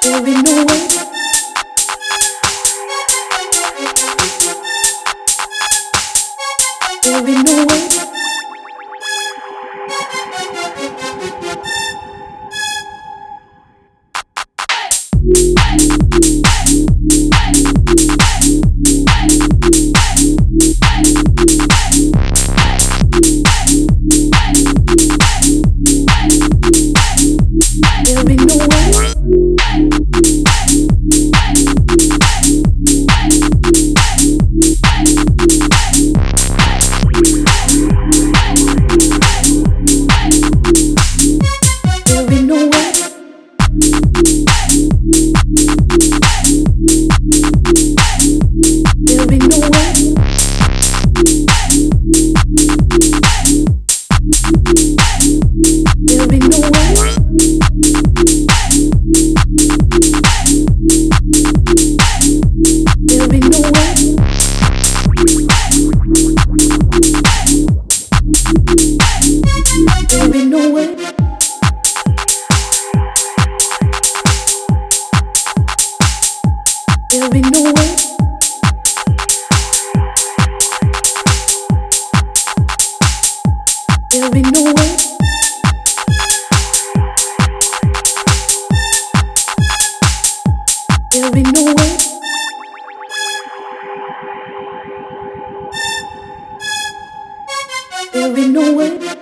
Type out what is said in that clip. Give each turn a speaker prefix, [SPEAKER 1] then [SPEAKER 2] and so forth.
[SPEAKER 1] There'll be no way. There'll be no way. There'll be no way. There'll be no way. There'll be no way. There'll be no way. There'll be no way. There'll be no way. There'll be no way. There'll be no way. There'll be no way. There'll be no way.